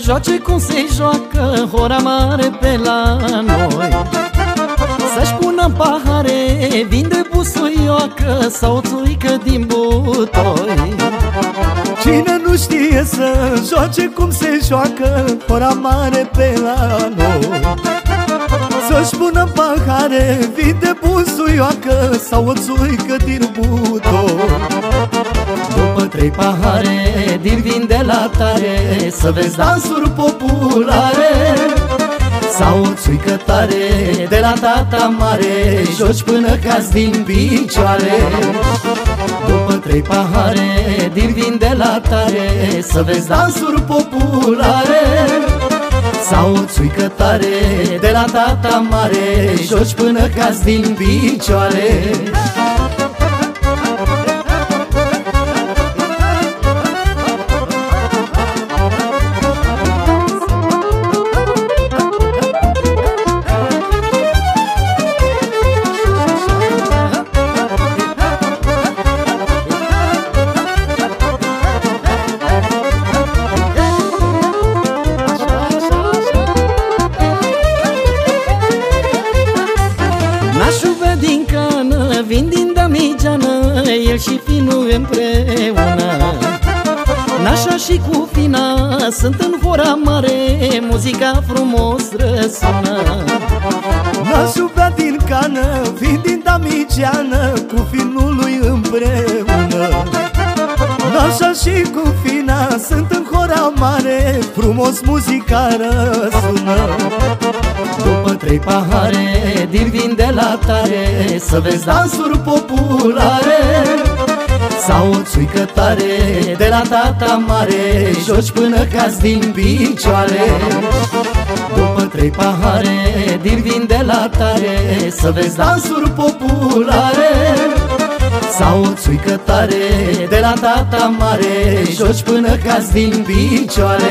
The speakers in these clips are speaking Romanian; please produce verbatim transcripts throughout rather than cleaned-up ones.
joace cum se joacă hora mare pe la noi. Să-și pună în pahare vin de busuioacă sau țuică din butoi. Cine nu știe să joace cum se joacă hora mare pe la noi, să-și pună în pahare vin de busuioacă sau o țuică din butoi. După trei pahare din vin de la tare, să vezi dansuri populare sau o țuică tare de la tata mare, joci până cazi din picioare. După trei pahare din vin de la tare, să vezi dansuri populare sau o țuică tare de la tata mare, joci până cazi din picioare. Din cană, vin din Damigeană, el și finul împreună. Nașa și cu fina sunt în hora mare, muzica frumos răsună. Nașul bea din cană, vin din Damigeană, cu finul lui împreună. Nașa și cu fina sunt în hora mare, frumos muzica răsună. După trei pahare din vin de la tare, să vezi dansuri populare sau o țuică tare de la tata mare, joci până cazi din picioare. După trei pahare din vin de la tare, să vezi dansuri populare sau o țuică tare de la tata mare, joci până cazi din picioare.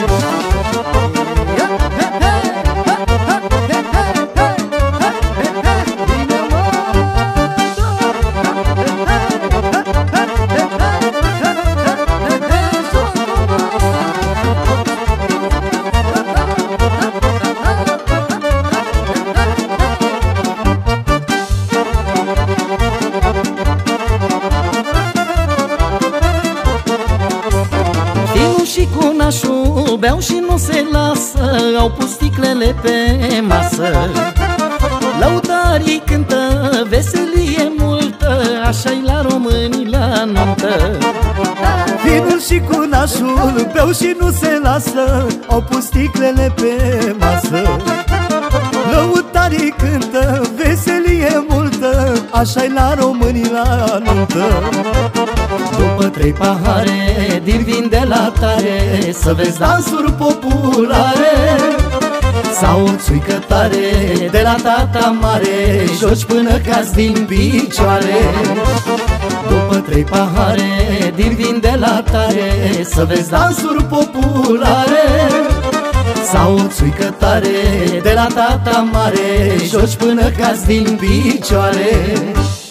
Și cu nașul beau și nu se lasă, au pus sticlele pe masă. Lăutarii cântă veselie multă, așa-i la români la nuntă. Vinul și cu nașul beau și nu se lasă, au pus sticlele pe masă. Lăutarii cântă veselie multă, așa-i la români la nuntă. După trei pahare din vin de la tare, să vezi dansuri populare sau o țuică tare de la tata mare, joci până cazi din picioare. După trei pahare din vin de la tare, să vezi dansuri populare sau o țuică tare de la tata mare, joci până cazi din picioare.